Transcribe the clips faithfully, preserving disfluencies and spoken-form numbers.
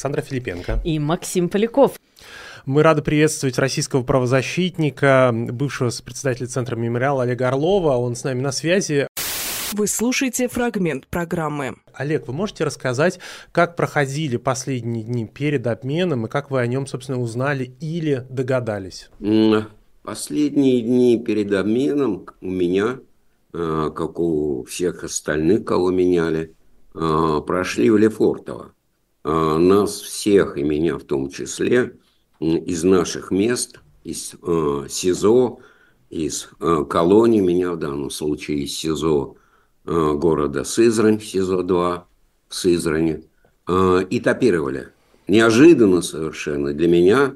Александра Филипенко и Максим Поляков. Мы рады приветствовать российского правозащитника, бывшего председателя Центра «Мемориал» Олега Орлова. Он с нами на связи. Вы слушаете фрагмент программы. Олег, вы можете рассказать, как проходили последние дни перед обменом и как вы о нем, собственно, узнали или догадались? Последние дни перед обменом у меня, как у всех остальных, кого меняли, прошли в Лефортово. Нас всех, и меня в том числе, из наших мест, из э, СИЗО, из э, колонии, меня в данном случае из СИЗО э, города Сызрань, СИЗО-два в Сызрани, э, этапировали. Неожиданно совершенно для меня.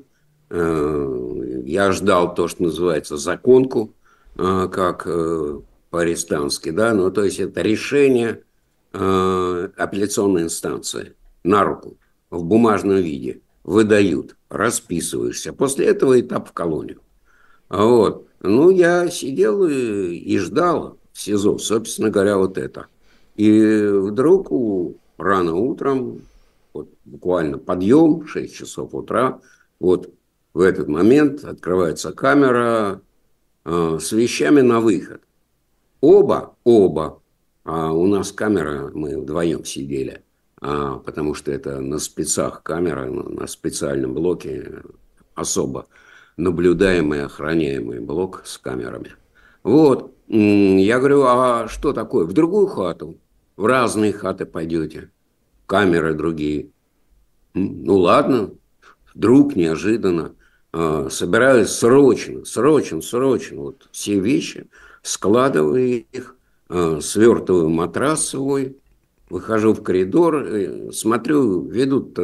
Э, я ждал то, что называется законку, э, как э, по-арестански, да, ну, то есть это решение э, апелляционной инстанции на руку в бумажном виде. Выдают, расписываешься. После этого этап в колонию. Вот. Ну, я сидел и, и ждал в СИЗО, собственно говоря, вот это. И вдруг у, рано утром, вот, буквально подъем, шесть часов утра, вот в этот момент открывается камера э, с вещами на выход. Оба, оба, а у нас камера, мы вдвоем сидели, А, потому что это на спецах камера, на специальном блоке особо наблюдаемый, охраняемый блок с камерами. Вот, я говорю, а что такое? В другую хату, в разные хаты пойдете, камеры другие. Ну ладно, вдруг неожиданно а, собираюсь срочно, срочно, срочно, вот все вещи, складываю их, а, свертываю матрас свой, выхожу в коридор, смотрю, ведут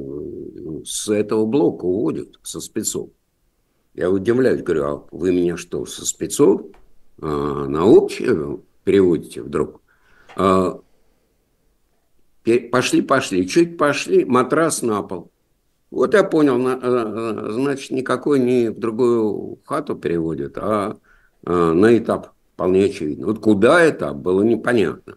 с этого блока, уводят со спецов. Я удивляюсь, говорю, а вы меня что, со спецов а, на общее переводите вдруг? А, пошли, пошли, чуть пошли, матрас на пол. Вот я понял, значит, никакой не в другую хату переводят, а, а на этап, вполне очевидно. Вот куда этап, было непонятно.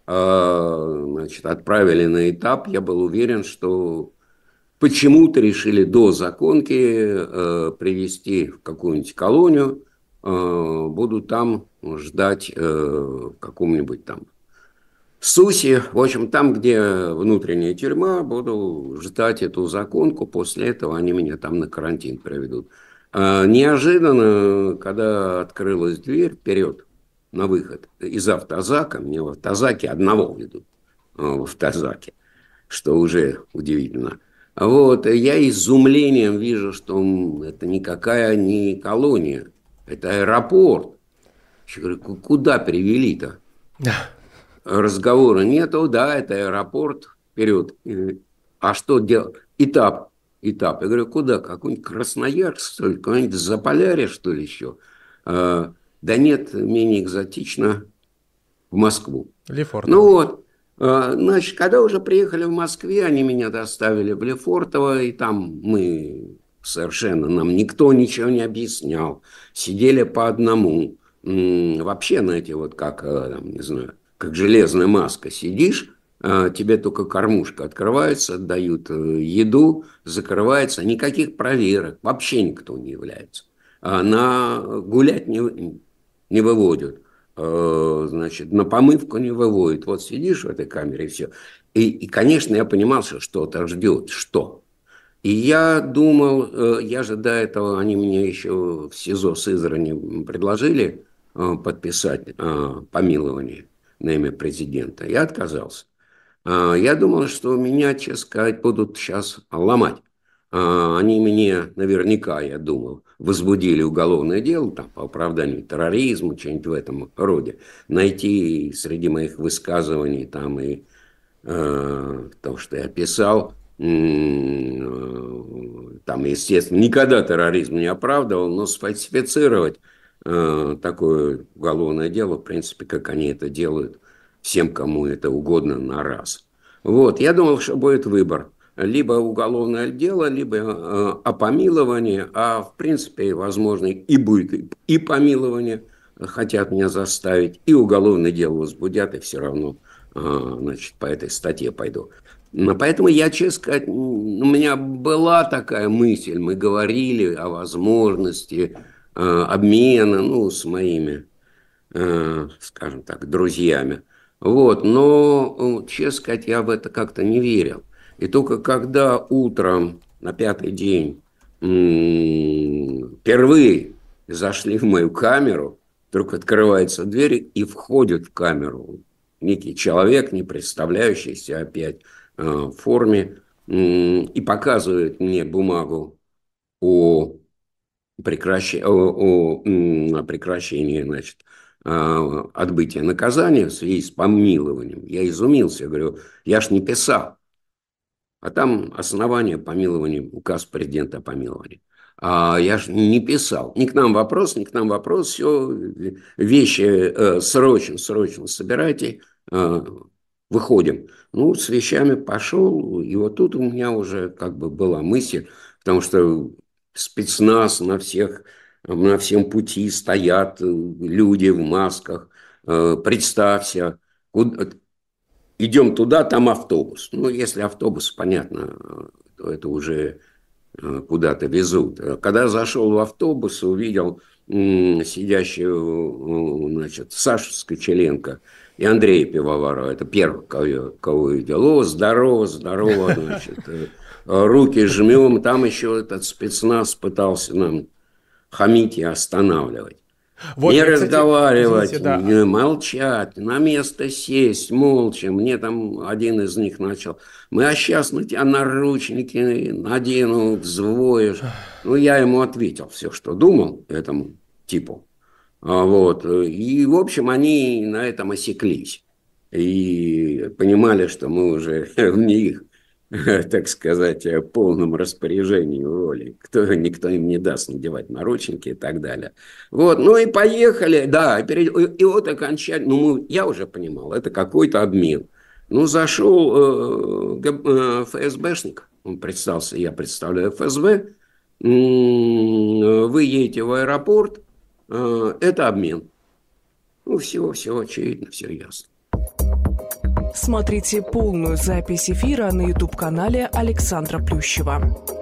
Значит, отправили на этап, я был уверен, что почему-то решили до законки э, привезти в какую-нибудь колонию, э, буду там ждать э, в каком-нибудь там Сусе, в общем, там, где внутренняя тюрьма, буду ждать эту законку, после этого они меня там на карантин приведут. А неожиданно, когда открылась дверь вперед, на выход из автозака, мне в автозаке одного ведут, в автозаке, что уже удивительно. Вот, я изумлением вижу, что это никакая не колония, это аэропорт. Я говорю, куда привели-то? Разговора нету, да, это аэропорт, вперед. А что делать? Этап, этап. Я говорю, куда? Какой-нибудь Красноярск, что ли? Какой-нибудь Заполярье, что ли, еще? Да нет, менее экзотично, в Москву. Лефортово. Ну вот, значит, когда уже приехали в Москве, они меня доставили в Лефортово, и там мы совершенно, нам никто ничего не объяснял. Сидели по одному. Вообще, знаете, вот как, там, не знаю, как железная маска. Сидишь, тебе только кормушка открывается, дают еду, закрывается. Никаких проверок, вообще никто не является. На гулять не... не выводят, значит, на помывку не выводят. Вот сидишь в этой камере и все. И, и, конечно, я понимал, что что-то ждет. Что? И я думал, я же до этого, они мне еще в СИЗО Сызрани предложили подписать помилование на имя президента. Я отказался. Я думал, что меня, честно сказать, будут сейчас ломать. Они мне, наверняка, я думал, возбудили уголовное дело там, по оправданию терроризма, что-нибудь в этом роде. Найти среди моих высказываний там и э, то, что я писал, э, там, естественно, никогда терроризм не оправдывал, но сфальсифицировать э, такое уголовное дело, в принципе, как они это делают, всем, кому это угодно, на раз. Вот, я думал, что будет выбор. Либо уголовное дело, либо э, о помиловании, а в принципе, возможно, и будет и помилование, хотят меня заставить, и уголовное дело возбудят, и все равно, э, значит, по этой статье пойду. Поэтому я, честно сказать, у меня была такая мысль, мы говорили о возможности э, обмена, ну, с моими, э, скажем так, друзьями. Вот, но, честно сказать, я в это как-то не верил. И только когда утром на пятый день м- впервые зашли в мою камеру, вдруг открывается дверь и входит в камеру некий человек, не представляющийся опять в форме, и показывает мне бумагу о прекращении, о, о прекращении, значит, отбытия наказания в связи с помилованием. Я изумился, говорю, я ж не писал. А там основание помилования, указ президента о помиловании. А я же не писал. Ни к нам вопрос, ни к нам вопрос. Все, вещи э, срочно, срочно собирайте, э, выходим. Ну, с вещами пошел, и вот тут у меня уже как бы была мысль, потому что спецназ на всех, на всем пути стоят люди в масках. Э, представься, куда... Идем туда, там автобус. Ну, если автобус, понятно, то это уже куда-то везут. Когда зашел в автобус, увидел м, сидящую, значит, Сашу Скочеленко и Андрея Пивоварова. Это первый, кого, кого видел. О, здорово, здорово, значит. Руки жмем. Там еще этот спецназ пытался нам хамить и останавливать. Вот, не я, разговаривать, кстати, извините, да. Не молчать, на место сесть, молча. Мне там один из них начал. Мы, а сейчас на тебя наручники наденут, взвоишь. Ну, я ему ответил все, что думал этому типу. Вот. И, в общем, они на этом осеклись. И понимали, что мы уже в них, так сказать, в полном распоряжении воли. Кто, никто им не даст надевать наручники и так далее. Вот, ну и поехали, да, и, и вот окончательно, ну, я уже понимал, это какой-то обмен. Ну, зашел э, э, ФСБшник, он представился, я представляю ФСБ, вы едете в аэропорт, э, это обмен. Ну, все, все очевидно, все ясно. Смотрите полную запись эфира на ютуб-канале Александра Плющева.